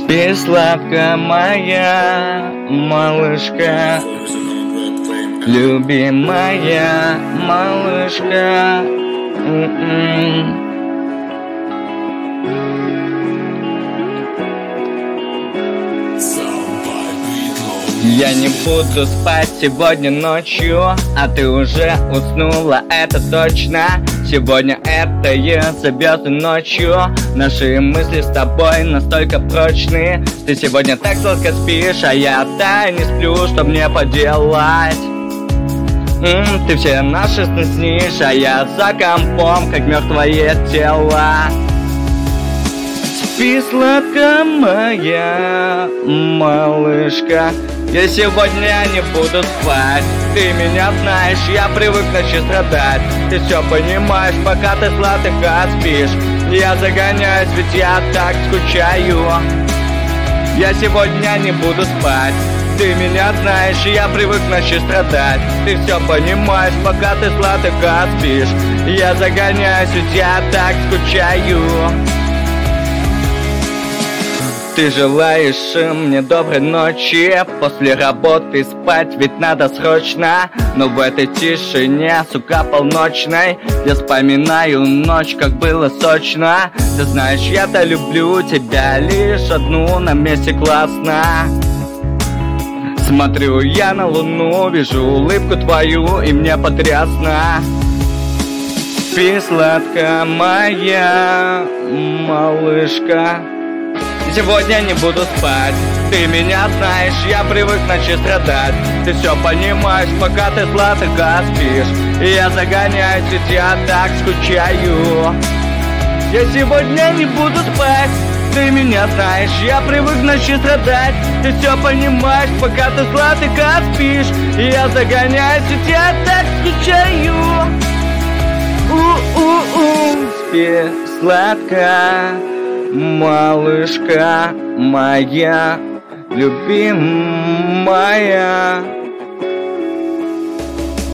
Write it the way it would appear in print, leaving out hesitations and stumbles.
Спи сладко, моя малышка, любимая малышка. Я не буду спать сегодня ночью, а ты уже уснула, это точно. Сегодня это звезды ночью. Наши мысли с тобой настолько прочные. Ты сегодня так сладко спишь, а я-то не сплю, что мне поделать? Ты все наши сны снишь, а я за компом, как мертвое тело. Спи сладко, моя малышка, я сегодня не буду спать. Ты меня знаешь, я привык ночью страдать. Ты все понимаешь, пока ты сладко спишь. Я загоняюсь, ведь я так скучаю. Я сегодня не буду спать. Ты меня знаешь, я привык ночью страдать. Ты все понимаешь, пока ты сладко спишь. Я загоняюсь, ведь я так скучаю. Ты желаешь мне доброй ночи, после работы спать ведь надо срочно. Но в этой тишине, сука, полночной, я вспоминаю ночь, как было сочно. Ты знаешь, я-то люблю тебя лишь одну, на месте классно. Смотрю я на луну, вижу улыбку твою, и мне потрясно. Спи сладко, моя малышка, сегодня не буду спать. Ты меня знаешь, я привык ночью страдать. Ты все понимаешь, пока ты сладко спишь. И я загоняюсь, ведь я так скучаю. Я сегодня не буду спать. Ты меня знаешь, я привык ночью страдать. Ты все понимаешь, пока ты сладко спишь. И я загоняюсь, ведь я так скучаю. Спи сладко, малышка моя любимая.